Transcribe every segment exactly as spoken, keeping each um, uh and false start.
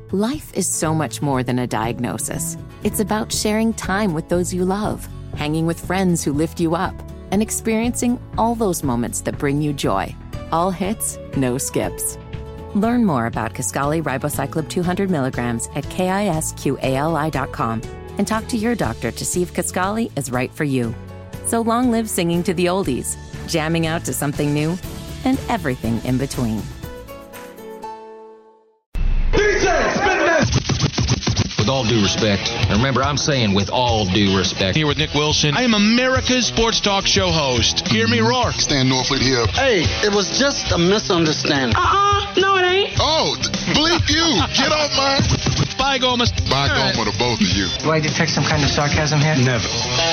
Life is so much more than a diagnosis. It's about sharing time with those you love, hanging with friends who lift you up, and experiencing all those moments that bring you joy. All hits, no skips. Learn more about Kisqali Ribociclib two hundred milligrams at kisqali dot com and talk to your doctor to see if Kisqali is right for you. So long live singing to the oldies, jamming out to something new, and everything in between. With all due respect, and remember, I'm saying with all due respect. Here with Nick Wilson. I am America's sports talk show host. Hear me roar. Stan Norfleet here. Hey, it was just a misunderstanding. Uh-uh, no it ain't. Oh, bleep you. Get off my... Bye, Goma. Bye, All Goma right. to both of you. Do I detect some kind of sarcasm here? Never.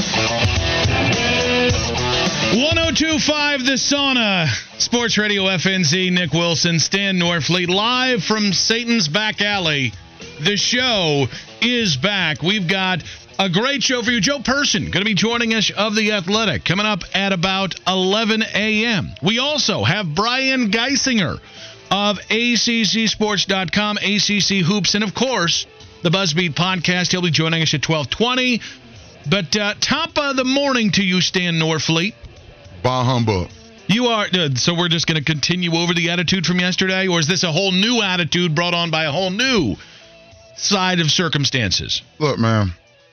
one oh two point five The Sauna. Sports Radio F N Z. Nick Wilson, Stan Norfleet, live from Satan's back alley. The show is back. We've got a great show for you. Joe Person going to be joining us of The Athletic coming up at about eleven a.m. We also have Brian Geisinger of A C C sports dot com, A C C Hoops, and, of course, the BuzzBeat podcast. He'll be joining us at twelve twenty. But uh, top of the morning to you, Stan Norfleet. Bah humbug. You are, uh, so we're just going to continue over the attitude from yesterday, or is this a whole new attitude brought on by a whole new side of circumstances? Look, man,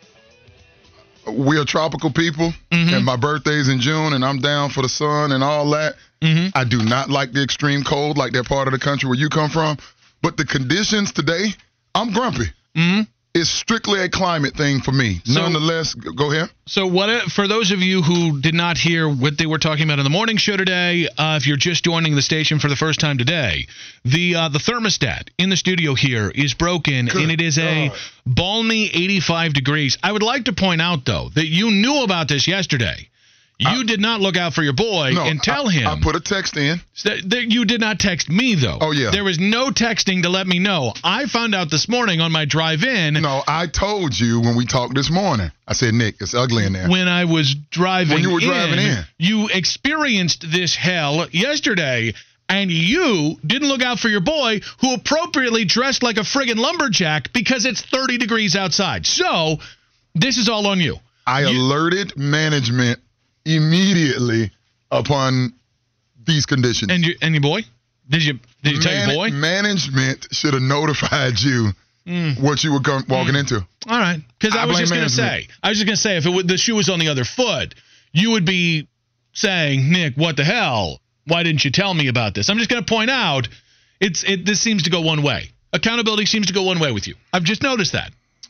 we are tropical people, Mm-hmm. and my birthday's in June, and I'm down for the sun and all that. Mm-hmm. I do not like the extreme cold like that part of the country where you come from, but the conditions today, I'm grumpy. Mm-hmm. It's strictly a climate thing for me. So- Nonetheless, go ahead. So what? For those of you who did not hear what they were talking about in the morning show today, uh, if you're just joining the station for the first time today, the uh, the thermostat in the studio here is broken, Good and it is a God. balmy eighty-five degrees. I would like to point out, though, that you knew about this yesterday. You I- did not look out for your boy No, and tell I, him. I put a text in. That, that you did not text me, though. Oh, yeah. There was no texting to let me know. I found out this morning on my drive-in. No, I told you when we talked this morning. I said, Nick, it's ugly in there. When I was driving When you were driving in. you experienced this hell yesterday, and you didn't look out for your boy, who appropriately dressed like a friggin' lumberjack because it's thirty degrees outside. So, this is all on you. I You- alerted management immediately upon these conditions. And your and your boy? Did you did you tell Man- your boy? Management should have notified you Mm. what you were com- walking into. All right, because I, I was blame just going to management. say, I was just going to say, if it would, the shoe was on the other foot, you would be saying, Nick, what the hell? Why didn't you tell me about this? I'm just going to point out, it's it. This seems to go one way. Accountability seems to go one way with you. I've just noticed that.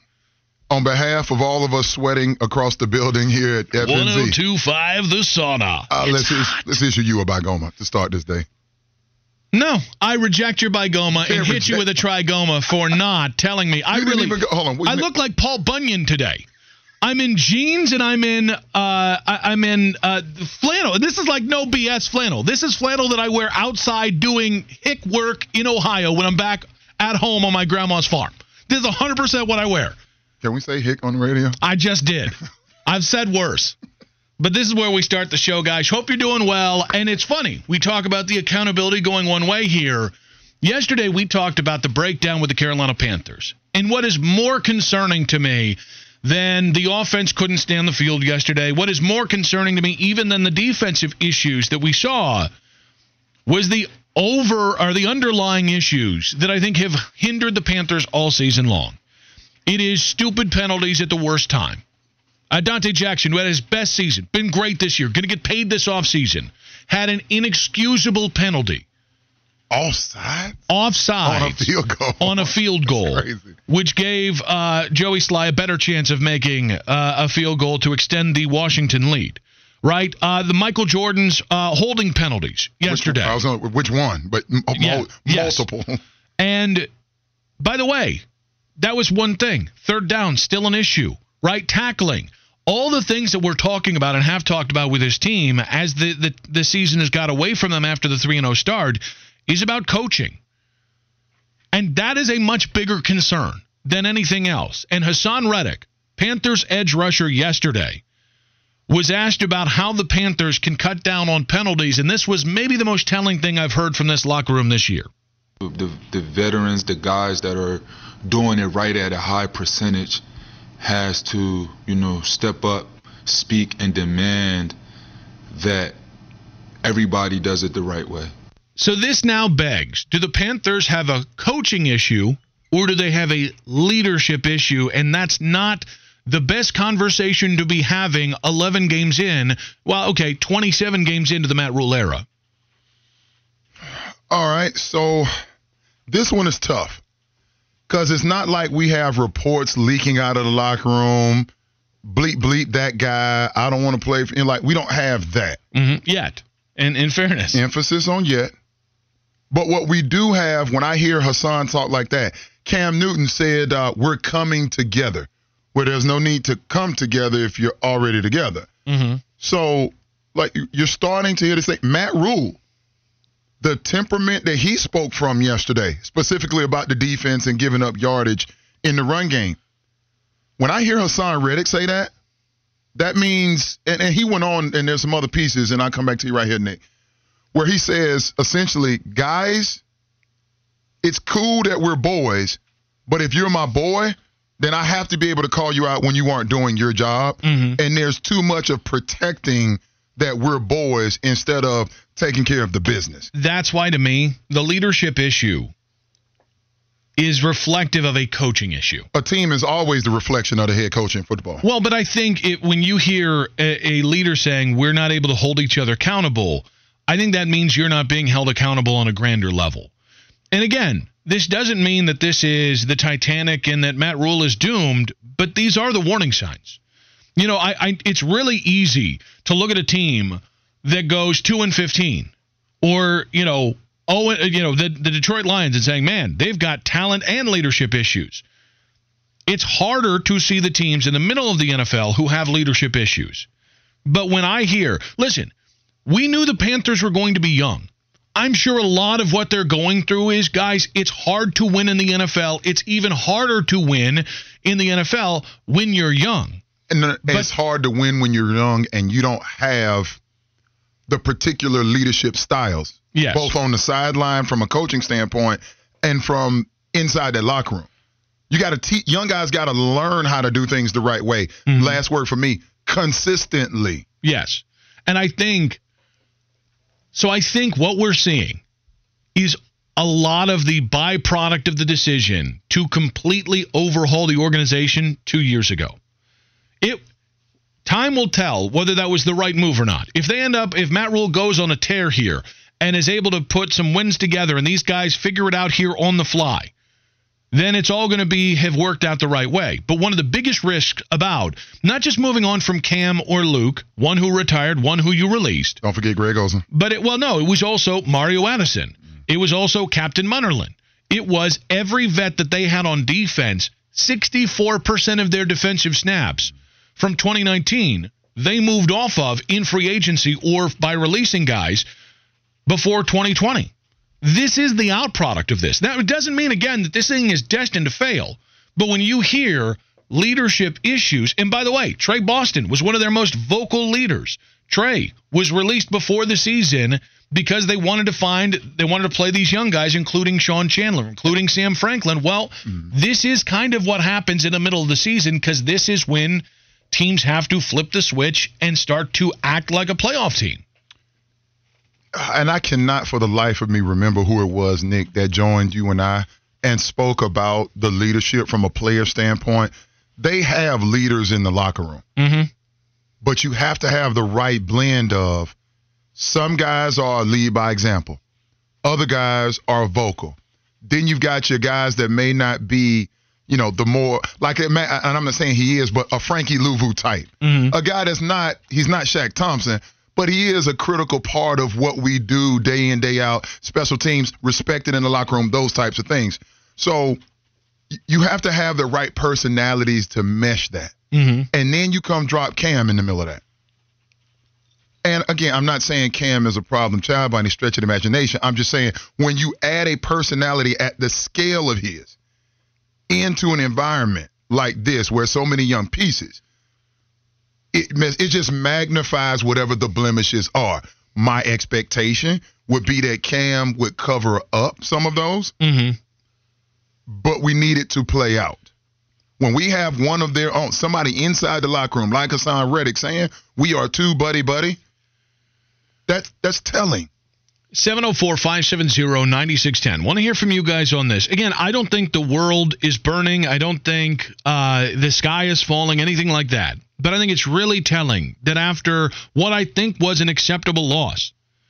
On behalf of all of us sweating across the building here at F N Z, one oh two point five The Sauna. uh, It's let's, is- hot. let's issue you a Bigoma to start this day. No, I reject your bigoma and Can't hit you with reject- a trigoma for not telling me. I You didn't really, even go- hold on, wait a I minute. look like Paul Bunyan today. I'm in jeans and I'm in uh, I, I'm in uh, flannel. And this is like no B S flannel. This is flannel that I wear outside doing hick work in Ohio when I'm back at home on my grandma's farm. This is one hundred percent what I wear. Can we say hick on the radio? I just did. I've said worse. But this is where we start the show, guys. Hope you're doing well. And it's funny. We talk about the accountability going one way here. Yesterday, we talked about the breakdown with the Carolina Panthers. And what is more concerning to me than the offense couldn't stand the field yesterday, what is more concerning to me even than the defensive issues that we saw, was the over or the underlying issues that I think have hindered the Panthers all season long. It is stupid penalties at the worst time. Uh, Dante Jackson, who had his best season, been great this year, going to get paid this offseason, had an inexcusable penalty. Offside? Offside. On a field goal. On a field goal. That's crazy. Which gave uh, Joey Sly a better chance of making uh, a field goal to extend the Washington lead. Right? Uh, the Michael Jordan's uh, holding penalties yesterday. Which, I was on, which one? But m- Yeah, mul- yes. multiple. And, by the way, that was one thing. Third down, still an issue. Right? Tackling. All the things that we're talking about and have talked about with his team as the, the, the season has got away from them after the three and oh start is about coaching. And that is a much bigger concern than anything else. And Hassan Reddick, Panthers edge rusher yesterday, was asked about how the Panthers can cut down on penalties, and this was maybe the most telling thing I've heard from this locker room this year. The, the veterans, the guys that are doing it right at a high percentage has to, you know, step up, speak, and demand that everybody does it the right way. So this now begs, do the Panthers have a coaching issue or do they have a leadership issue? And that's not the best conversation to be having eleven games in. Well, okay, twenty-seven games into the Matt Rhule era. All right, so this one is tough because it's not like we have reports leaking out of the locker room, bleep, bleep, that guy, I don't want to play for you. Like, we don't have that. Mm-hmm. Yet, and in fairness. Emphasis on yet. But what we do have, when I hear Hassan talk like that, Cam Newton said, uh, we're coming together, where there's no need to come together if you're already together. Mm-hmm. So, like, you're starting to hear this thing. Matt Rhule, the temperament that he spoke from yesterday, specifically about the defense and giving up yardage in the run game. When I hear Hassan Reddick say that, that means, and, and he went on, and there's some other pieces, and I'll come back to you right here, Nick, where he says, essentially, guys, it's cool that we're boys, but if you're my boy, then I have to be able to call you out when you aren't doing your job. Mm-hmm. And there's too much of protecting that we're boys instead of taking care of the business. That's why, to me, the leadership issue is reflective of a coaching issue. A team is always the reflection of the head coach in football. Well, but I think it, when you hear a, a leader saying we're not able to hold each other accountable, I think that means you're not being held accountable on a grander level. And again, this doesn't mean that this is the Titanic and that Matt Rhule is doomed, but these are the warning signs. You know, I, I it's really easy to look at a team that goes two and fifteen, or you know, oh, you know, the the Detroit Lions, and saying, man, they've got talent and leadership issues. It's harder to see the teams in the middle of the N F L who have leadership issues. But when I hear, listen, we knew the Panthers were going to be young. I'm sure a lot of what they're going through is, guys, it's hard to win in the N F L. It's even harder to win in the N F L when you're young. And but, it's hard to win when you're young and you don't have the particular leadership styles. Yes. Both on the sideline from a coaching standpoint and from inside that locker room. You got to teach, young guys got to learn how to do things the right way. Mm-hmm. Last word for me, consistently. Yes. And I think, so I think what we're seeing is a lot of the byproduct of the decision to completely overhaul the organization two years ago. It time will tell whether that was the right move or not. If they end up, if Matt Rhule goes on a tear here and is able to put some wins together and these guys figure it out here on the fly, then it's all going to be have worked out the right way. But one of the biggest risks about not just moving on from Cam or Luke, one who retired, one who you released. Don't forget Greg Olsen. But it, well, no, it was also Mario Addison. It was also Captain Munnerlyn. It was every vet that they had on defense, sixty-four percent of their defensive snaps from twenty nineteen, they moved off of in free agency or by releasing guys before twenty twenty. This is the outproduct of this. Now, it doesn't mean, again, that this thing is destined to fail. But when you hear leadership issues, and by the way, Trey Boston was one of their most vocal leaders. Trey was released before the season because they wanted to find, they wanted to play these young guys, including Sean Chandler, including Sam Franklin. Well, mm. this is kind of what happens in the middle of the season because this is when teams have to flip the switch and start to act like a playoff team. And I cannot for the life of me remember who it was, Nick, that joined you and I and spoke about the leadership from a player standpoint. They have leaders in the locker room. Mm-hmm. But you have to have the right blend of some guys are lead by example. Other guys are vocal. Then you've got your guys that may not be, you know, the more, like, and I'm not saying he is, but a Frankie Louvu type. Mm-hmm. A guy that's not, he's not Shaq Thompson, but he is a critical part of what we do day in, day out, special teams, respected in the locker room, those types of things. So you have to have the right personalities to mesh that. Mm-hmm. And then you come drop Cam in the middle of that. And again, I'm not saying Cam is a problem child by any stretch of the imagination. I'm just saying when you add a personality at the scale of his into an environment like this where so many young pieces, it, it just magnifies whatever the blemishes are. my expectation would be that Cam would cover up some of those, Mm-hmm. but we need it to play out. When we have one of their own, somebody inside the locker room, like Hassan Reddick, saying, we are too buddy-buddy, that's, that's telling. seven oh four, five seven zero, nine six one zero. Want to hear from you guys on this. Again, I don't think the world is burning. I don't think uh, the sky is falling, anything like that. But I think it's really telling that after what I think was an acceptable loss,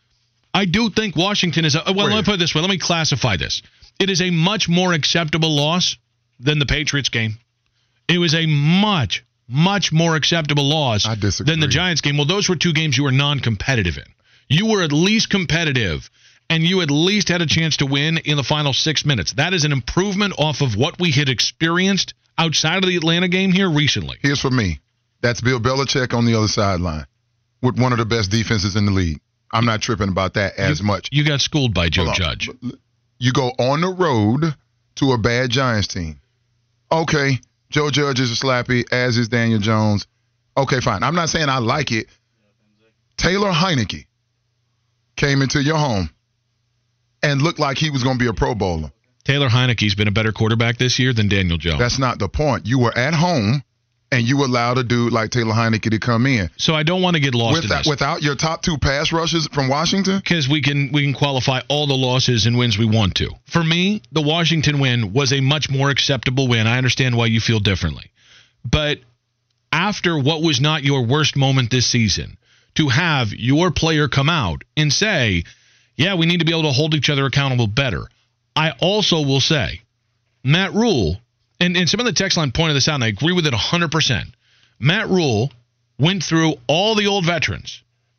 I do think Washington is a, well, Wait. let me put it this way. Let me classify this. It is a much more acceptable loss than the Patriots game. It was a much, much more acceptable loss I disagree. than the Giants game. Well, those were two games you were non-competitive in. You were at least competitive, and you at least had a chance to win in the final six minutes. That is an improvement off of what we had experienced outside of the Atlanta game here recently. Here's for me. That's Bill Belichick on the other sideline with one of the best defenses in the league. I'm not tripping about that as you, much. You got schooled by Joe Hold on. Judge. You go on the road to a bad Giants team. Okay, Joe Judge is a slappy, as is Daniel Jones. Okay, fine. I'm not saying I like it. Taylor Heineke came into your home and looked like he was going to be a Pro Bowler. Taylor Heineke's been a better quarterback this year than Daniel Jones. That's not the point. You were at home, and you allowed a dude like Taylor Heineke to come in. So I don't want to get lost Without, in this. without your top two pass rushes from Washington? Because we can we can qualify all the losses and wins we want to. For me, the Washington win was a much more acceptable win. I understand why you feel differently. But after what was not your worst moment this season, to have your player come out and say, yeah, we need to be able to hold each other accountable better. I also will say, Matt Rule, and, and some of the text line pointed this out, and I agree with it one hundred percent. Matt Rule went through all the old veterans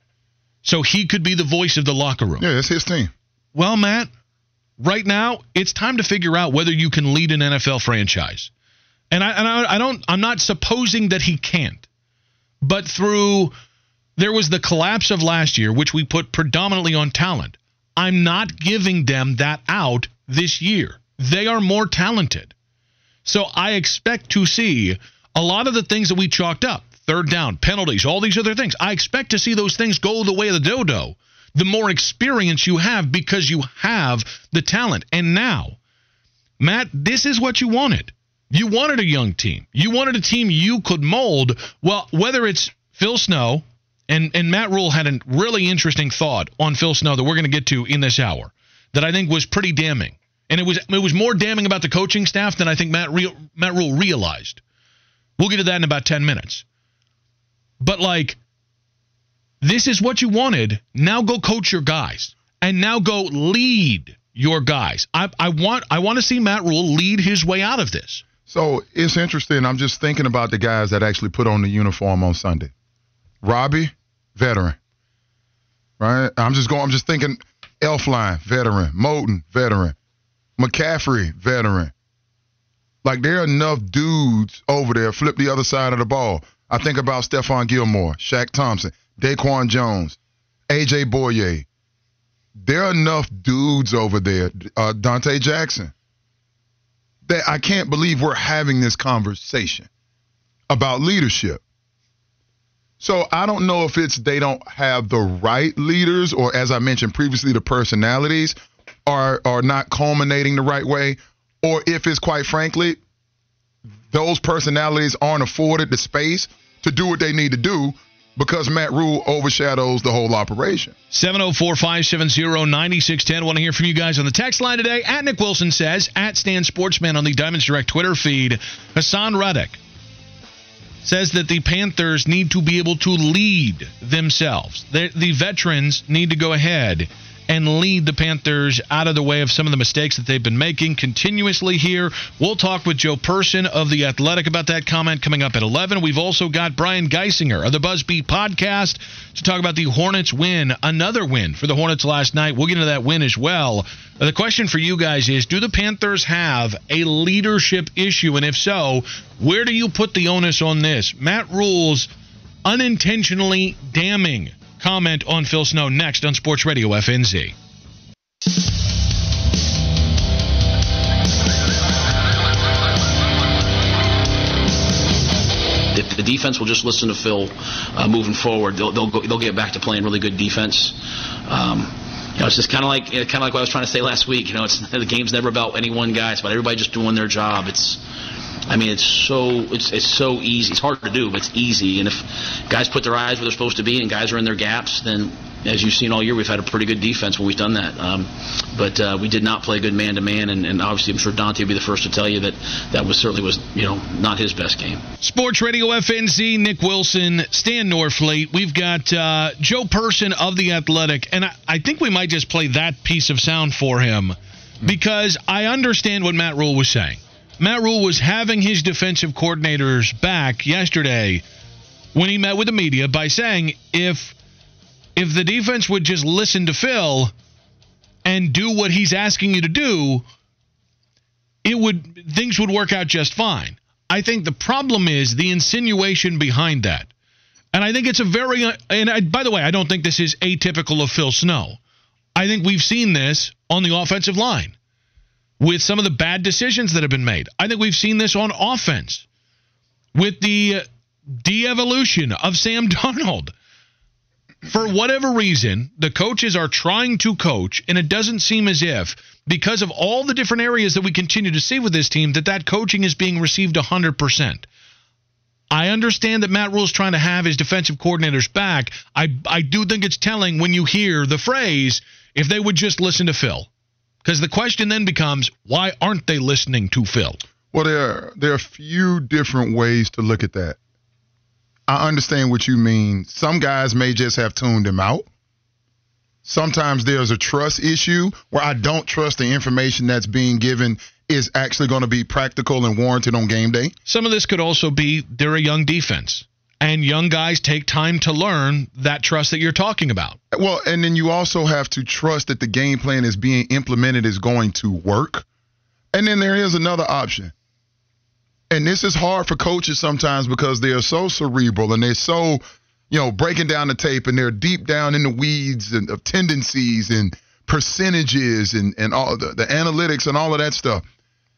so he could be the voice of the locker room. Yeah, it's his team. Well, Matt, right now it's time to figure out whether you can lead an N F L franchise. And I and I, I don't I'm not supposing that he can't. But through there was the collapse of last year, which we put predominantly on talent. I'm not giving them that out this year. They are more talented. So I expect to see a lot of the things that we chalked up, third down, penalties, all these other things. I expect to see those things go the way of the dodo. The more experience you have because you have the talent. And now, Matt, this is what you wanted. You wanted a young team. You wanted a team you could mold. Well, whether it's Phil Snow, and, and Matt Rule had a really interesting thought on Phil Snow that we're going to get to in this hour that I think was pretty damning. And it was it was more damning about the coaching staff than I think Matt, Re- Matt Rule realized. We'll get to that in about ten minutes. But, like, this is what you wanted. Now go coach your guys. And now go lead your guys. I, I want I want to see Matt Rule lead his way out of this. So it's interesting. I'm just thinking about the guys that actually put on the uniform on Sunday. Robbie, veteran. Right? I'm just going, I'm just thinking Elfline, veteran. Moton, veteran. McCaffrey, veteran. Like, there are enough dudes over there flip the other side of the ball. I think about Stephon Gilmore, Shaq Thompson, Daquan Jones, A J Boyer. There are enough dudes over there, uh, Dante Jackson, that I can't believe we're having this conversation about leadership. So I don't know if it's they don't have the right leaders, or, as I mentioned previously, the personalities are are not culminating the right way, or if it's, quite frankly, those personalities aren't afforded the space to do what they need to do because Matt Rule overshadows the whole operation. seven oh four, five seven zero, nine six one zero. Want to hear from you guys on the text line today. At Nick Wilson says, at Stan Sportsman on the Diamonds Direct Twitter feed. Hassan Reddick says that the Panthers need to be able to lead themselves. The, the veterans need to go ahead and lead the Panthers out of the way of some of the mistakes that they've been making continuously here. We'll talk with Joe Person of The Athletic about that comment coming up at eleven. We've also got Brian Geisinger of the BuzzBeat podcast to talk about the Hornets win, another win for the Hornets last night. We'll get into that win as well. The question for you guys is, do the Panthers have a leadership issue? And if so, where do you put the onus on this? Matt Rule's unintentionally damning comment on Phil Snow next on Sports Radio F N Z. The, the defense will just listen to Phil uh, moving forward, they'll they'll, go, they'll get back to playing really good defense. Um, you know, it's just kind of like kind of like what I was trying to say last week. You know, it's the game's never about any one guy. It's about everybody just doing their job. It's I mean, it's so it's it's so easy. It's hard to do, but it's easy. And if guys put their eyes where they're supposed to be and guys are in their gaps, then as you've seen all year, we've had a pretty good defense when we've done that. Um, but uh, we did not play good man-to-man, and, and obviously I'm sure Dante will be the first to tell you that that was certainly was, you know, not his best game. Sports Radio F N Z, Nick Wilson, Stan Norfleet. We've got uh, Joe Person of The Athletic, and I, I think we might just play that piece of sound for him because I understand what Matt Rule was saying. Matt Rule was having his defensive coordinators back yesterday when he met with the media by saying if if the defense would just listen to Phil and do what he's asking you to do, it would things would work out just fine. I think the problem is the insinuation behind that. And I think it's a very and I, by the way, I don't think this is atypical of Phil Snow. I think we've seen this on the offensive line with some of the bad decisions that have been made. I think we've seen this on offense with the de-evolution of Sam Darnold. For whatever reason, the coaches are trying to coach, and it doesn't seem as if, because of all the different areas that we continue to see with this team, that that coaching is being received one hundred percent. I understand that Matt Rule is trying to have his defensive coordinators back. I, I do think it's telling when you hear the phrase, if they would just listen to Phil. Because the question then becomes, why aren't they listening to Phil? Well, there are, there are a few different ways to look at that. I understand what you mean. Some guys may just have tuned him out. Sometimes there's a trust issue where I don't trust the information that's being given is actually going to be practical and warranted on game day. Some of this could also be they're a young defense, and young guys take time to learn that trust that you're talking about. Well, and then you also have to trust that the game plan is being implemented is going to work. And then there is another option. And this is hard for coaches sometimes because they are so cerebral and they're so, you know, breaking down the tape and they're deep down in the weeds and of tendencies and percentages and, and all the, the analytics and all of that stuff.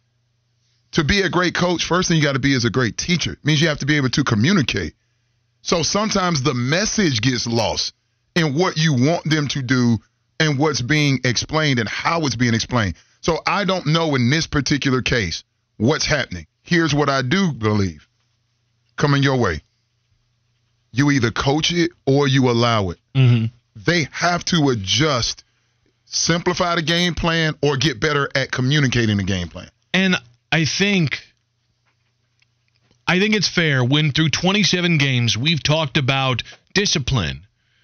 To be a great coach, first thing you got to be is a great teacher. It means you have to be able to communicate. So sometimes the message gets lost in what you want them to do and what's being explained and how it's being explained. So I don't know in this particular case what's happening. Here's what I do believe coming your way. You either coach it or you allow it. Mm-hmm. They have to adjust, simplify the game plan, or get better at communicating the game plan. And I think I think it's fair when through twenty-seven games we've talked about discipline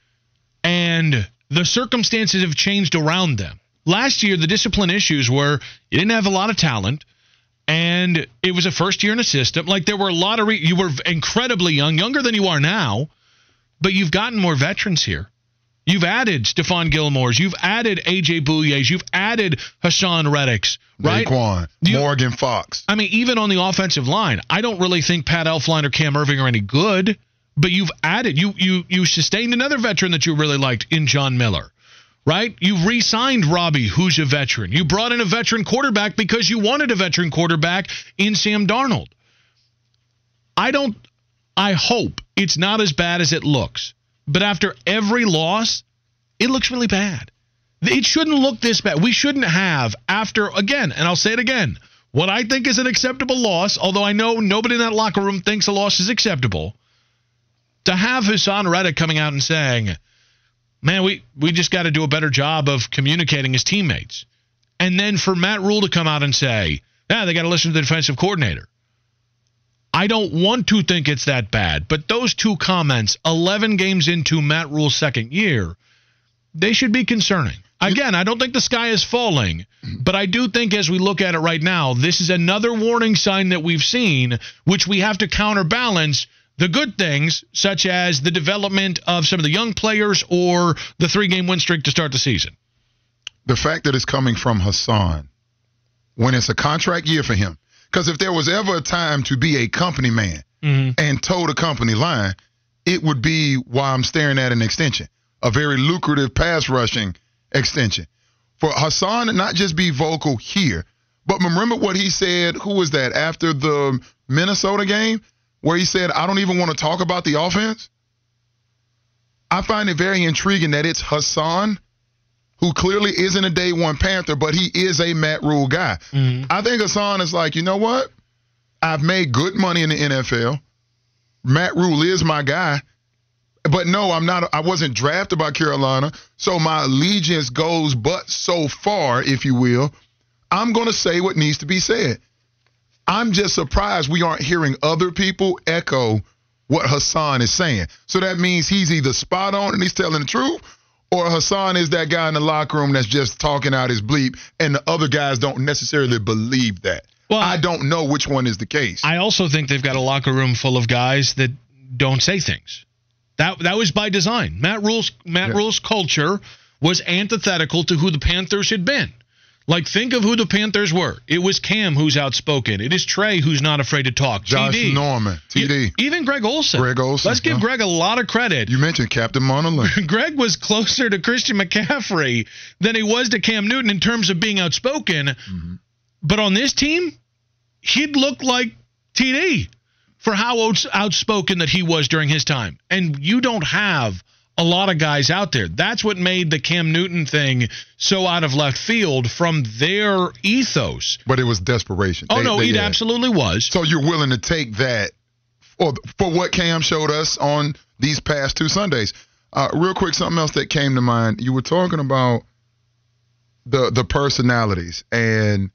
and the circumstances have changed around them. Last year, the discipline issues were you didn't have a lot of talent. And it was a first year in a system. Like there were a lot of re- – you were incredibly young, younger than you are now, but you've gotten more veterans here. You've added Stephon Gilmore's. You've added A J Bouye's. You've added Hassan Reddick's, right? Raekwon, you, Morgan Fox. I mean, even on the offensive line, I don't really think Pat Elflein or Cam Irving are any good, but you've added – you you you sustained another veteran that you really liked in John Miller. Right? You re-signed Robbie, who's a veteran. You brought in a veteran quarterback because you wanted a veteran quarterback in Sam Darnold. I don't, I hope it's not as bad as it looks. But after every loss, it looks really bad. It shouldn't look this bad. We shouldn't have, after, again, and I'll say it again, what I think is an acceptable loss, although I know nobody in that locker room thinks a loss is acceptable, to have Hassan Reddick coming out and saying, man, we, we just got to do a better job of communicating his teammates. And then for Matt Rule to come out and say, yeah, they got to listen to the defensive coordinator. I don't want to think it's that bad, but those two comments, eleven games into Matt Rule's second year, they should be concerning. Again, I don't think the sky is falling, but I do think as we look at it right now, this is another warning sign that we've seen, which we have to counterbalance the good things, such as the development of some of the young players or the three-game win streak to start the season. The fact that it's coming from Hassan when it's a contract year for him, because if there was ever a time to be a company man mm-hmm. and toe the company line, it would be while I'm staring at an extension, a very lucrative pass rushing extension. For Hassan to not just be vocal here, but remember what he said, who was that, after the Minnesota game? where he said, I don't even want to talk about the offense. I find it very intriguing that it's Hassan, who clearly isn't a day one Panther, but he is a Matt Rule guy. Mm-hmm. I think Hassan is like, you know what? I've made good money in the N F L. Matt Rule is my guy. But no, I'm not. I wasn't drafted by Carolina, so my allegiance goes but so far, if you will. I'm going to say what needs to be said. I'm just surprised we aren't hearing other people echo what Hassan is saying. So that means he's either spot on and he's telling the truth, or Hassan is that guy in the locker room that's just talking out his bleep, and the other guys don't necessarily believe that. Well, I don't know which one is the case. I also think they've got a locker room full of guys that don't say things. That that was by design. Matt Rule's Matt yeah. Rule's culture was antithetical to who the Panthers had been. Like, think of who the Panthers were. It was Cam who's outspoken. It is Trey who's not afraid to talk. Josh T D. Norman, T D. Even Greg Olsen. Greg Olsen. Let's give yeah. Greg a lot of credit. You mentioned Captain Monolin. Greg was closer to Christian McCaffrey than he was to Cam Newton in terms of being outspoken. Mm-hmm. But on this team, he'd look like T D for how outspoken that he was during his time. And you don't have a lot of guys out there. That's what made the Cam Newton thing so out of left field from their ethos. But it was desperation. Oh, they, no, they, it yeah. absolutely was. So you're willing to take that for, for what Cam showed us on these past two Sundays. Uh, real quick, something else that came to mind. You were talking about the the personalities and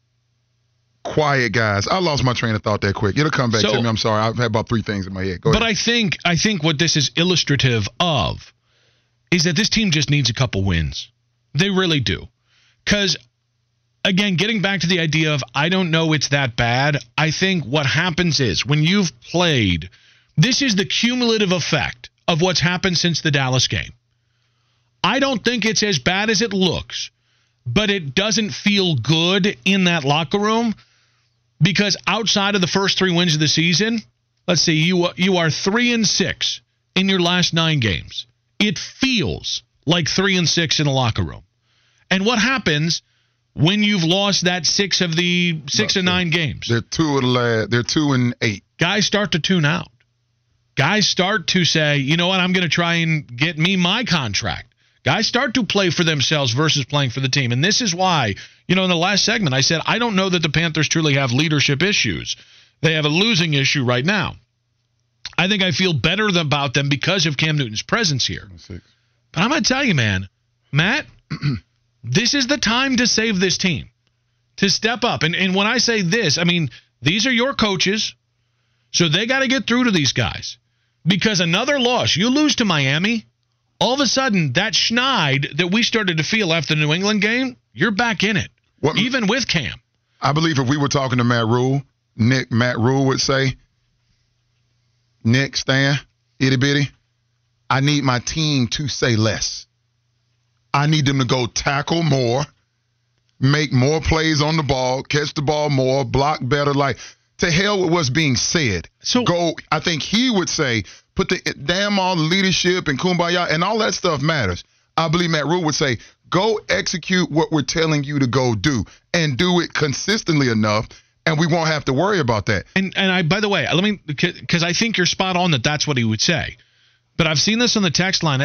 quiet guys. I lost my train of thought that quick. It'll come back so, to me. I'm sorry. I've had about three things in my head. Go but ahead. I think I think what this is illustrative of is that this team just needs a couple wins. They really do. Because, again, getting back to the idea of I don't know it's that bad, I think what happens is when you've played, this is the cumulative effect of what's happened since the Dallas game. I don't think it's as bad as it looks, but it doesn't feel good in that locker room. Because outside of the first three wins of the season, let's see, you you are three and six in your last nine games. It feels like three and six in a locker room. And what happens when you've lost that six of the six and nine games? They're two of the last. They're two and eight. Guys start to tune out. Guys start to say, you know what, I'm going to try and get me my contract. Guys start to play for themselves versus playing for the team. And this is why, you know, in the last segment, I said, I don't know that the Panthers truly have leadership issues. They have a losing issue right now. I think I feel better about them because of Cam Newton's presence here. But I'm going to tell you, man, Matt, this is the time to save this team, to step up. And, and when I say this, I mean, these are your coaches, so they got to get through to these guys. Because another loss, you lose to Miami, all of a sudden, that schneid that we started to feel after the New England game, you're back in it, what, even with Cam. I believe if we were talking to Matt Rule, Nick, Matt Rule would say, Nick, Stan, itty bitty, I need my team to say less. I need them to go tackle more, make more plays on the ball, catch the ball more, block better. Like, to hell with what's being said. So go. I think he would say, put the damn all the leadership and kumbaya and all that stuff matters. I believe Matt Rule would say, go execute what we're telling you to go do and do it consistently enough, and we won't have to worry about that. And and I, by the way, let me, because I think you're spot on that that's what he would say. But I've seen this on the text line.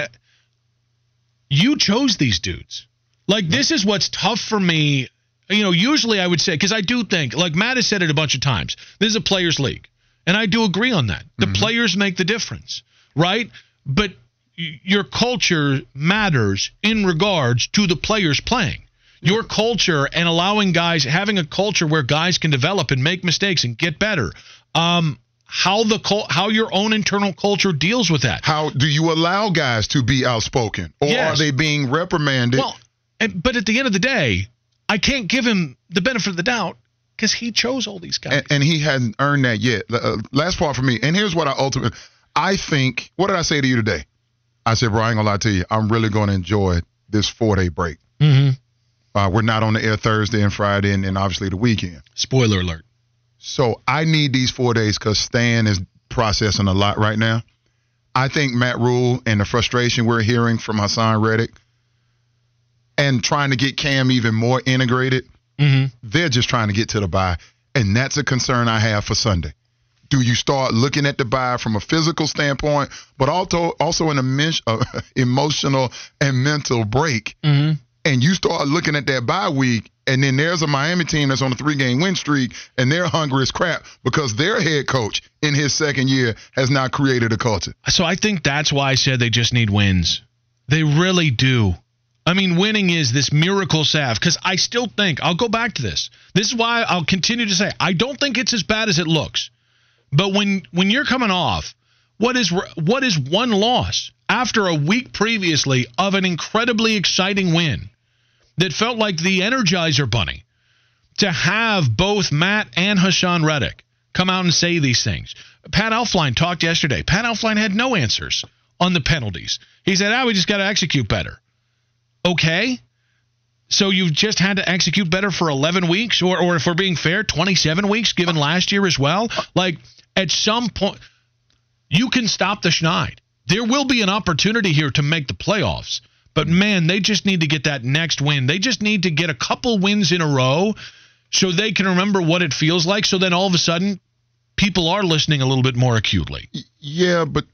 You chose these dudes. Like, this is what's tough for me. You know, usually I would say, because I do think, like Matt has said it a bunch of times, this is a players' league. And I do agree on that. The mm-hmm. players make the difference, right? But y- your culture matters in regards to the players playing. Your culture and allowing guys, having a culture where guys can develop and make mistakes and get better. Um, how the how your own internal culture deals with that. How do you allow guys to be outspoken? Or yes. are they being reprimanded? Well, and, but at the end of the day, I can't give him the benefit of the doubt because he chose all these guys. And, and he hasn't earned that yet. Uh, last part for me, and here's what I ultimately, I think, what did I say to you today? I said, bro, I ain't going to lie to you. I'm really going to enjoy this four-day break. Mm-hmm. Uh, we're not on the air Thursday and Friday and then obviously the weekend. Spoiler alert. So I need these four days because Stan is processing a lot right now. I think Matt Rule and the frustration we're hearing from Hassan Reddick and trying to get Cam even more integrated, mm-hmm. they're just trying to get to the bye. And that's a concern I have for Sunday. Do you start looking at the bye from a physical standpoint, but also also an emo- uh, emotional and mental break? Mm-hmm. And you start looking at that bye week, and then there's a Miami team that's on a three-game win streak, and they're hungry as crap because their head coach in his second year has not created a culture. So I think that's why I said they just need wins. They really do. I mean, winning is this miracle salve, because I still think, I'll go back to this. This is why I'll continue to say, I don't think it's as bad as it looks. But when when you're coming off, what is what is one loss after a week previously of an incredibly exciting win that felt like the Energizer Bunny, to have both Matt and Hassan Reddick come out and say these things? Pat Elflein talked yesterday. Pat Elflein had no answers on the penalties. He said, ah, we just got to execute better. Okay. So you've just had to execute better for eleven weeks, or, or if we're being fair, twenty-seven weeks, given last year as well? Like, at some point, you can stop the schneid. There will be an opportunity here to make the playoffs. But, man, they just need to get that next win. They just need to get a couple wins in a row so they can remember what it feels like. So then all of a sudden, people are listening a little bit more acutely. Yeah, but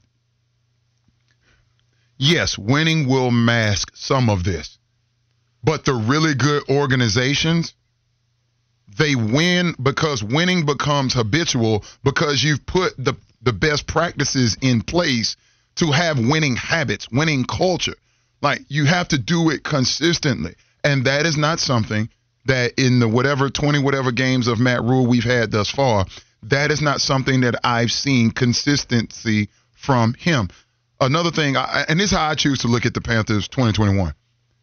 yes, winning will mask some of this. But the really good organizations, they win because winning becomes habitual because you've put the, the best practices in place to have winning habits, winning culture. Like, you have to do it consistently. And that is not something that in the whatever, twenty whatever games of Matt Rule we've had thus far, that is not something that I've seen consistency from him. Another thing, I, and this is how I choose to look at the Panthers twenty twenty-one.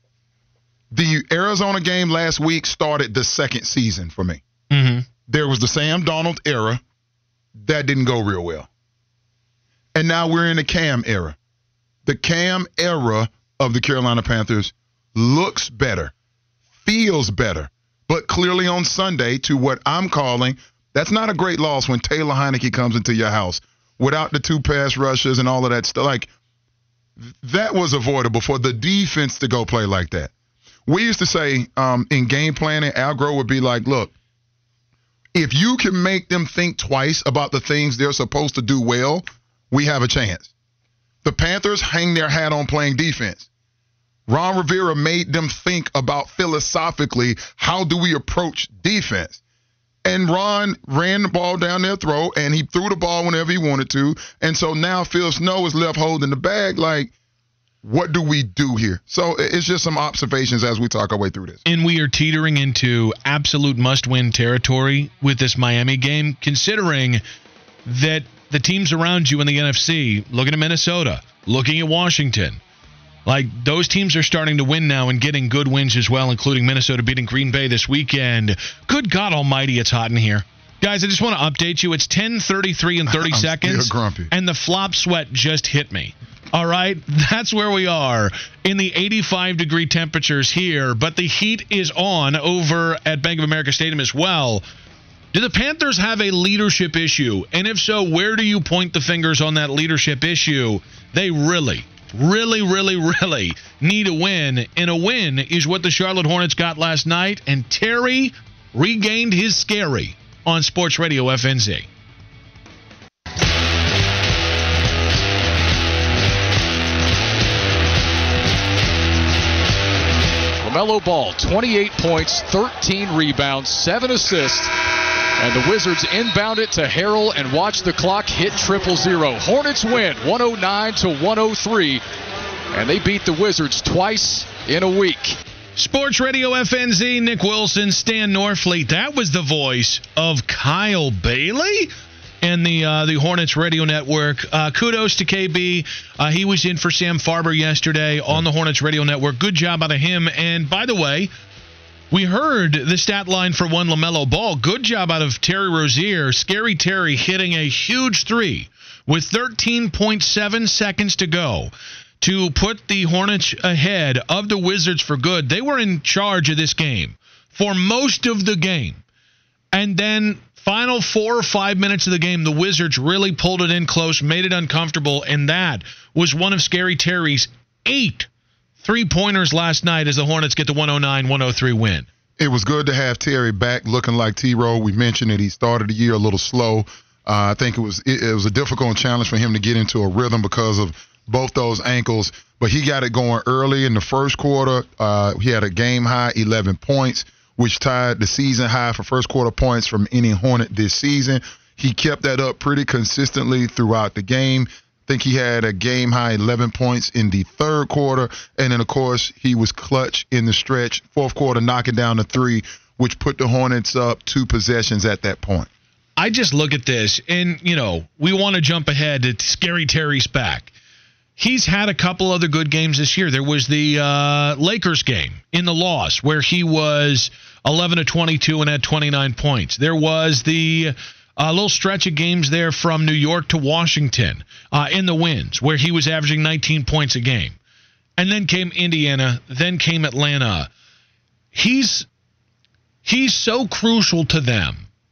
The Arizona game last week started the second season for me. Mm-hmm. There was the Sam Darnold era. That didn't go real well. And now we're in the Cam era. The Cam era of the Carolina Panthers looks better, feels better, but clearly on Sunday, to what I'm calling, that's not a great loss when Taylor Heineke comes into your house without the two pass rushes and all of that stuff. Like, that was avoidable for the defense to go play like that. We used to say um, in game planning, Al Groh would be like, look, if you can make them think twice about the things they're supposed to do well, we have a chance. The Panthers hang their hat on playing defense. Ron Rivera made them think about philosophically, how do we approach defense? And Ron ran the ball down their throat, and he threw the ball whenever he wanted to. And so now Phil Snow is left holding the bag like, what do we do here? So it's just some observations as we talk our way through this. And we are teetering into absolute must-win territory with this Miami game, considering that the teams around you in the N F C, looking at Minnesota, looking at Washington, like, those teams are starting to win now and getting good wins as well, including Minnesota beating Green Bay this weekend. Good God almighty, it's hot in here. Guys, I just want to update you. It's ten thirty-three and thirty I'm seconds, still grumpy. and the flop sweat just hit me. All right, that's where we are in the eighty-five degree temperatures here, but the heat is on over at Bank of America Stadium as well. Do the Panthers have a leadership issue? And if so, where do you point the fingers on that leadership issue? They really, really, really, really need a win. And a win is what the Charlotte Hornets got last night. And Terry regained his scary on Sports Radio F N Z. LaMelo Ball, twenty-eight points, thirteen rebounds, seven assists. And the Wizards inbound it to Harrell and watch the clock hit triple zero. Hornets win one oh nine to one oh three. And they beat the Wizards twice in a week. Sports Radio F N Z, Nick Wilson, Stan Norfleet. That was the voice of Kyle Bailey and the uh, the Hornets Radio Network. Uh, kudos to K B. Uh, he was in for Sam Farber yesterday on the Hornets Radio Network. Good job out of him. And by the way, we heard the stat line for one LaMelo Ball. Good job out of Terry Rozier. Scary Terry hitting a huge three with thirteen point seven seconds to go to put the Hornets ahead of the Wizards for good. They were in charge of this game for most of the game. And then final four or five minutes of the game, the Wizards really pulled it in close, made it uncomfortable, and that was one of Scary Terry's eight three-pointers last night as the Hornets get the one oh nine one oh three win. It was good to have Terry back looking like T-Row. We mentioned it. He started the year a little slow. Uh, I think it was it, it was a difficult challenge for him to get into a rhythm because of both those ankles. But he got it going early in the first quarter. Uh, he had a game high eleven points, which tied the season high for first quarter points from any Hornet this season. He kept that up pretty consistently throughout the game. I think he had a game high eleven points in the third quarter. And then, of course, he was clutch in the stretch, fourth quarter, knocking down the three, which put the Hornets up two possessions at that point. I just look at this, and, you know, we want to jump ahead to Scary Terry's back. He's had a couple other good games this year. There was the uh, Lakers game in the loss where he was eleven of twenty-two and had twenty-nine points. There was the uh, little stretch of games there from New York to Washington uh, in the wins where he was averaging nineteen points a game. And then came Indiana, then came Atlanta. He's he's so crucial to them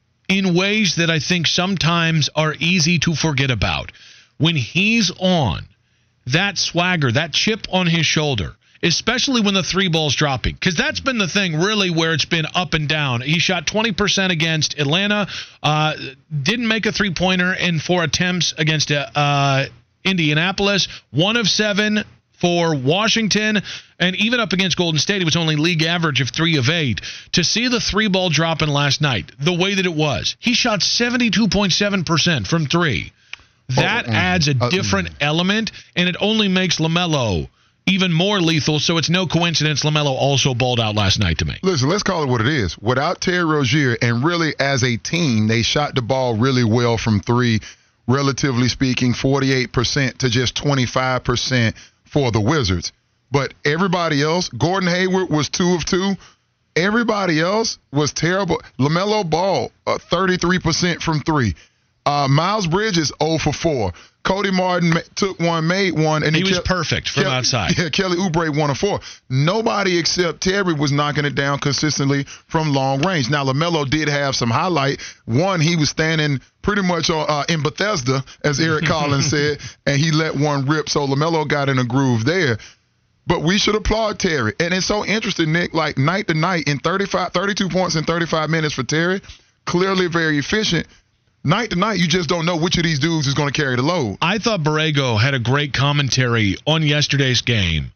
in ways that I think sometimes are easy to forget about. When he's on, that swagger, that chip on his shoulder, especially when the three ball's dropping, because that's been the thing really where it's been up and down. He shot twenty percent against Atlanta, uh, didn't make a three-pointer in four attempts against uh, Indianapolis, one of seven for Washington, and even up against Golden State, it was only league average of three of eight. To see the three ball dropping last night, the way that it was, he shot seventy-two point seven percent from three. That oh, adds a different uh, element, and it only makes LaMelo even more lethal, so it's no coincidence LaMelo also balled out last night to me. Listen, let's call it what it is. Without Terry Rozier, and really as a team, they shot the ball really well from three, relatively speaking, forty-eight percent to just twenty-five percent for the Wizards. But everybody else, Gordon Hayward was two of two. Everybody else was terrible. LaMelo Ball, uh, thirty-three percent from three. Uh, Miles Bridges, zero for four. Cody Martin ma- took one, made one. And he was Ke- perfect from Ke- outside. Yeah, Kelly Oubre, one of four. Nobody except Terry was knocking it down consistently from long range. Now, LaMelo did have some highlight. One, he was standing pretty much on, uh, in Bethesda, as Eric Collins said, and he let one rip. So LaMelo got in a groove there. But we should applaud Terry. And it's so interesting, Nick, like night to night in thirty-five, thirty-two points in thirty-five minutes for Terry, clearly very efficient. Night to night, you just don't know which of these dudes is going to carry the load. I thought Borrego had a great commentary on yesterday's game.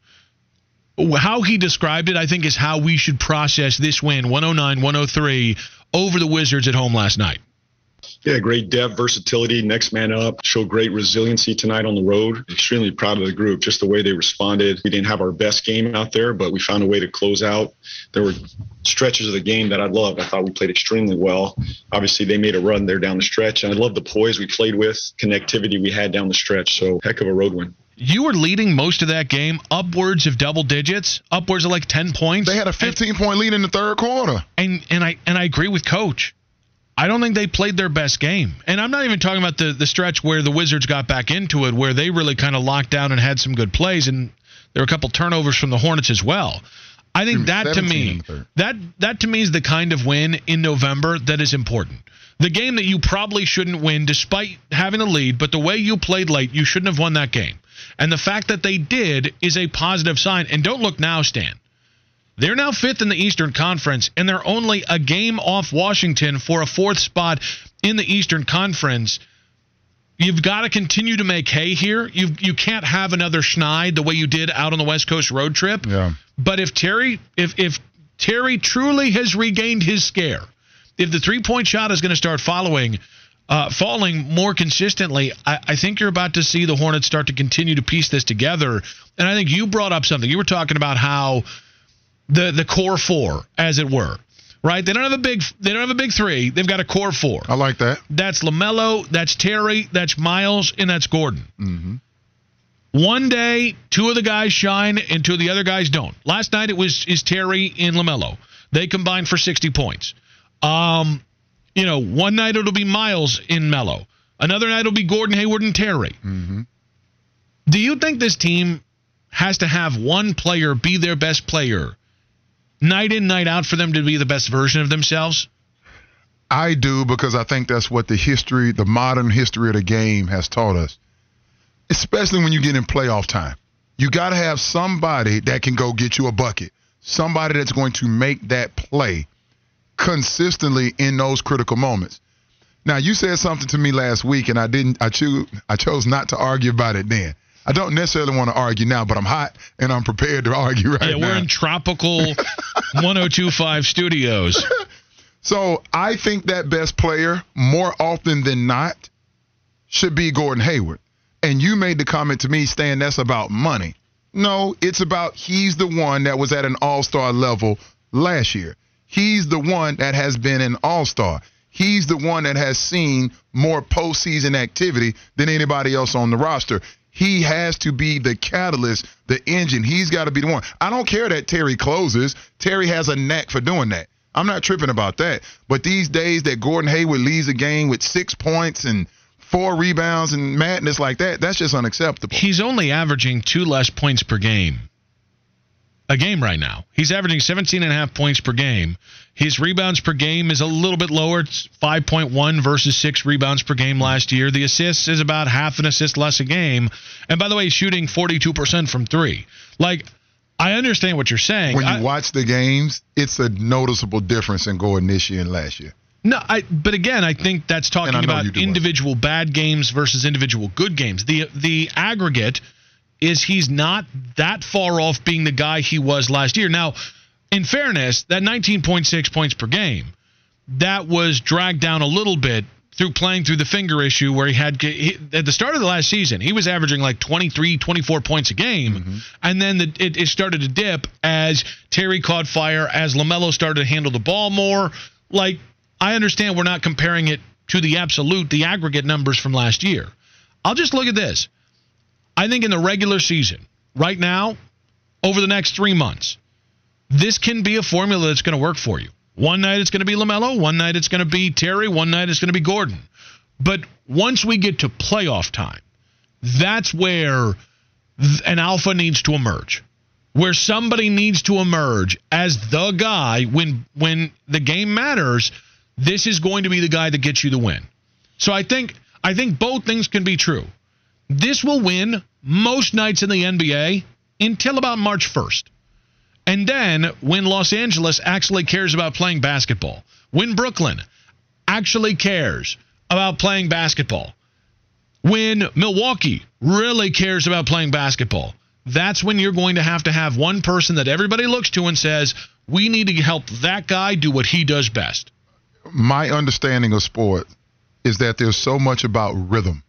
How he described it, I think, is how we should process this win, one oh nine one oh three, over the Wizards at home last night. Yeah, great depth, versatility, next man up, showed great resiliency tonight on the road. Extremely proud of the group, just the way they responded. We didn't have our best game out there, but we found a way to close out. There were stretches of the game that I loved. I thought we played extremely well. Obviously, they made a run there down the stretch, and I love the poise we played with, connectivity we had down the stretch. So, heck of a road win. You were leading most of that game upwards of double digits, upwards of like ten points. They had a fifteen-point lead in the third quarter. And and I and I agree with Coach. I don't think they played their best game. And I'm not even talking about the, the stretch where the Wizards got back into it, where they really kind of locked down and had some good plays, and there were a couple turnovers from the Hornets as well. I think that to me, that that to me is the kind of win in November that is important. The game that you probably shouldn't win despite having a lead, but the way you played late, you shouldn't have won that game. And the fact that they did is a positive sign. And don't look now, Stan. They're now fifth in the Eastern Conference, and they're only a game off Washington for a fourth spot in the Eastern Conference. You've got to continue to make hay here. You you can't have another schneid the way you did out on the West Coast road trip. Yeah. But if Terry if if Terry truly has regained his scare, if the three-point shot is going to start following, uh, falling more consistently, I, I think you're about to see the Hornets start to continue to piece this together. And I think you brought up something. You were talking about how the the core four, as it were, right? They don't have a big they don't have a big three. They've got a core four. I like that. That's LaMelo, that's Terry, that's Miles, and that's Gordon. Mm-hmm. One day, two of the guys shine, and two of the other guys don't. Last night it was is Terry and LaMelo. They combined for sixty points. Um, you know, one night it'll be Miles in Melo. Another night it'll be Gordon Hayward and Terry. Mm-hmm. Do you think this team has to have one player be their best player night in, night out for them to be the best version of themselves? I do, because I think that's what the history, the modern history of the game has taught us, especially when you get in playoff time. You got to have somebody that can go get you a bucket, somebody that's going to make that play consistently in those critical moments. Now, you said something to me last week, and I didn't. I chose. I chose not to argue about it then. I don't necessarily want to argue now, but I'm hot and I'm prepared to argue right yeah, now. We're in tropical one oh two point five studios. So I think that best player, more often than not, should be Gordon Hayward. And you made the comment to me, Stan, that's about money. No, it's about he's the one that was at an all-star level last year. He's the one that has been an all-star. He's the one that has seen more postseason activity than anybody else on the roster. He has to be the catalyst, the engine. He's got to be the one. I don't care that Terry closes. Terry has a knack for doing that. I'm not tripping about that. But these days that Gordon Hayward leaves a game with six points and four rebounds and madness like that, that's just unacceptable. He's only averaging two less points per game. A game right now. He's averaging seventeen and a half points per game. His rebounds per game is a little bit lower. It's five point one versus six rebounds per game last year. The assists is about half an assist less a game. And by the way, he's shooting forty-two percent from three. Like, I understand what you're saying. When you I, watch the games, it's a noticeable difference in Gordon this year and last year. No, I, but again, I think that's talking about individual well. bad games versus individual good games. The the aggregate is he's not that far off being the guy he was last year. Now, in fairness, that nineteen point six points per game, that was dragged down a little bit through playing through the finger issue where he had he, at the start of the last season, he was averaging like twenty-three, twenty-four points a game. Mm-hmm. And then the, it, it started to dip as Terry caught fire, as LaMelo started to handle the ball more. Like, I understand we're not comparing it to the absolute, the aggregate numbers from last year. I'll just look at this. I think in the regular season, right now, over the next three months, this can be a formula that's going to work for you. One night it's going to be LaMelo, one night it's going to be Terry, one night it's going to be Gordon. But once we get to playoff time, that's where an alpha needs to emerge, where somebody needs to emerge as the guy when when the game matters. This is going to be the guy that gets you the win. So I think I think both things can be true. This will win most nights in the N B A until about March first. And then when Los Angeles actually cares about playing basketball, when Brooklyn actually cares about playing basketball, when Milwaukee really cares about playing basketball, that's when you're going to have to have one person that everybody looks to and says, we need to help that guy do what he does best. My understanding of sport is that there's so much about rhythm.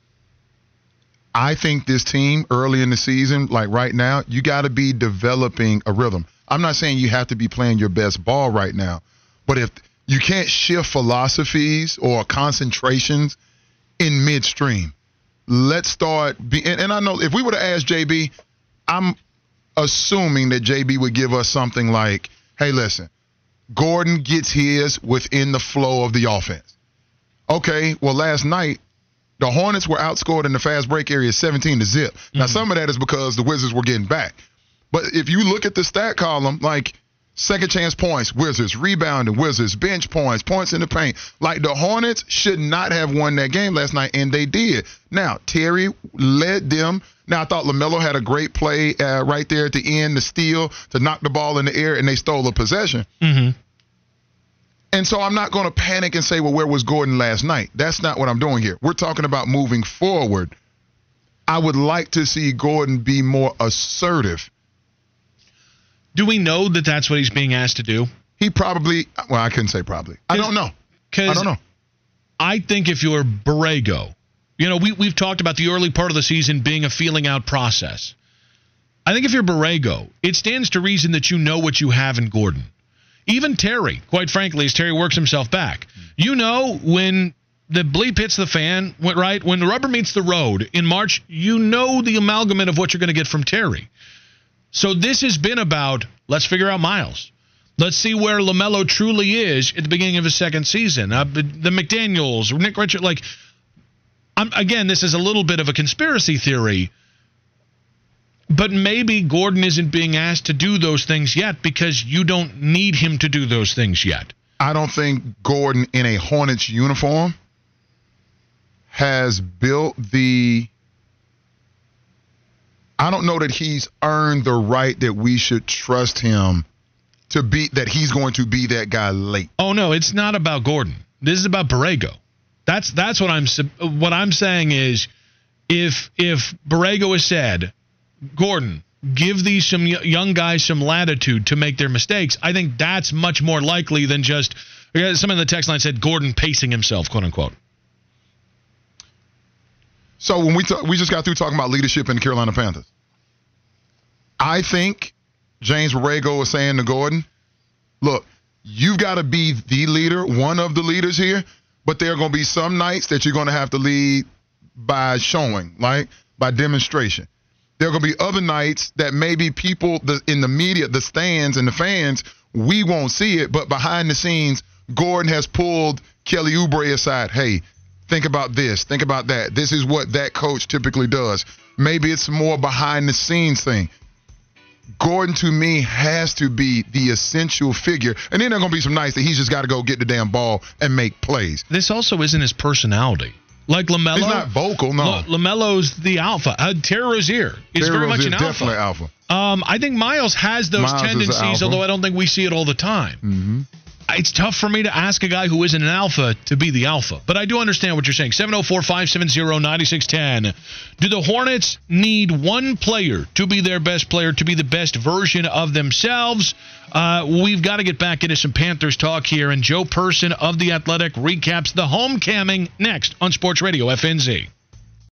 I think this team early in the season, like right now, you got to be developing a rhythm. I'm not saying you have to be playing your best ball right now, but if you can't shift philosophies or concentrations in midstream, let's start. Be, and, and I know if we would have asked J B, I'm assuming that J B would give us something like, hey, listen, Gordon gets his within the flow of the offense. Okay, well, last night, the Hornets were outscored in the fast break area seventeen to zip. Now, mm-hmm. some of that is because the Wizards were getting back. But if you look at the stat column, like second chance points, Wizards, rebounding, Wizards, bench points, points in the paint. Like the Hornets should not have won that game last night, and they did. Now, Terry led them. Now, I thought LaMelo had a great play uh, right there at the end, the steal, to knock the ball in the air, and they stole a possession. Mm-hmm. And so I'm not going to panic and say, well, where was Gordon last night? That's not what I'm doing here. We're talking about moving forward. I would like to see Gordon be more assertive. Do we know that that's what he's being asked to do? He probably, well, I couldn't say probably. I don't know. I don't know. I think if you're Borrego, you know, we, we've talked about the early part of the season being a feeling out process. I think if you're Borrego, it stands to reason that you know what you have in Gordon. Even Terry, quite frankly, as Terry works himself back. You know when the bleep hits the fan, right? When the rubber meets the road in March, you know the amalgamate of what you're going to get from Terry. So this has been about, let's figure out Miles. Let's see where LaMelo truly is at the beginning of his second season. Uh, the McDaniels, Nick Richard, like, I'm, again, this is a little bit of a conspiracy theory, but maybe Gordon isn't being asked to do those things yet because you don't need him to do those things yet. I don't think Gordon in a Hornets uniform has built the – I don't know that he's earned the right that we should trust him to be – that he's going to be that guy late. Oh, no, it's not about Gordon. This is about Borrego. That's that's what I'm what I'm saying is, if if Borrego has said, Gordon, give these some young guys some latitude to make their mistakes, I think that's much more likely than just, someone in the text line said, Gordon pacing himself, quote unquote. So when we talk, we just got through talking about leadership in the Carolina Panthers. I think James Borrego is saying to Gordon, look, you've got to be the leader, one of the leaders here, but there are going to be some nights that you're going to have to lead by showing, like by demonstration. There are going to be other nights that maybe people the, in the media, the stands and the fans, we won't see it, but behind the scenes, Gordon has pulled Kelly Oubre aside. Hey, think about this. Think about that. This is what that coach typically does. Maybe it's more behind the scenes thing. Gordon, to me, has to be the essential figure. And then there are going to be some nights that he's just got to go get the damn ball and make plays. This also isn't his personality. Like LaMelo. He's not vocal, no. La- LaMelo's the alpha. Uh, Terry Rozier is Terry very much Rozier an alpha. Definitely alpha. Um, I think Miles has those Miles tendencies, although I don't think we see it all the time. Mm-hmm. It's tough for me to ask a guy who isn't an alpha to be the alpha. But I do understand what you're saying. seven oh four, five seven oh, nine six one oh. Do the Hornets need one player to be their best player, to be the best version of themselves? Uh, we've got to get back into some Panthers talk here. And Joe Person of The Athletic recaps the homecamming next on Sports Radio F N Z.